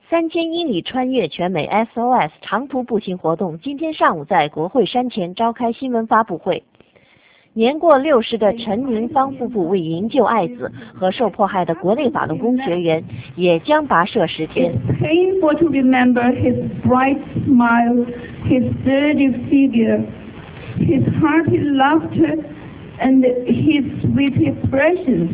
3000英里穿越全美 SOS 长途步行活动今天上午在国会山前召开新闻发布会。年过60的陈宁芳夫妇为营救爱子和受迫害的国内法轮功学员，也将跋涉10天。 It's painful to remember his bright smile, his sturdy figure, his hearty laughter, and his sweet expressions.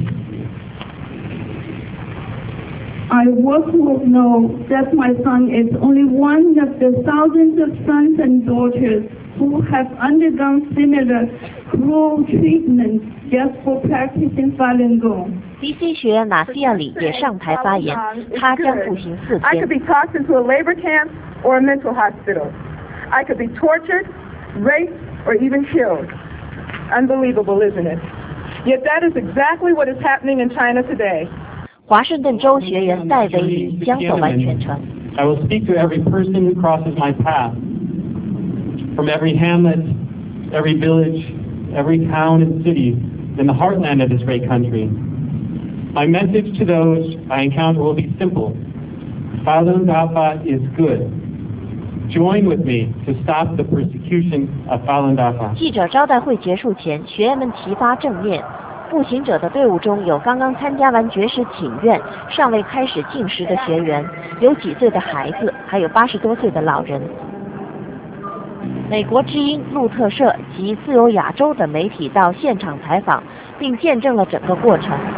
I also know that my son is only one of the thousands of sons and daughters who have undergone similar cruel treatment just for practicing Falun Gong. DC 学员纳西亚里也上台发言，他将步行4 I could 天。 be tossed into a labor camp or a mental hospital. I could be tortured, raped, or even killed. Unbelievable, isn't it? Yet that is exactly what is happening in China today. 华盛顿州学员戴维里将走完全程。 I will speak to every person who crosses my path, from every hamlet, every village, every town and city in the heartland of this great country. My message to those I encounter will be simple. Falun Dafa is good. Join with me to stop the persecution of Falun Dafa. 记者招待会结束前，学员们齐发正念。步行者的队伍中有刚刚参加完绝食请愿、尚未开始进食的学员，有几岁的孩子，还有80多岁的老人。美国之音、路透社及自由亚洲等媒体到现场采访，并见证了整个过程。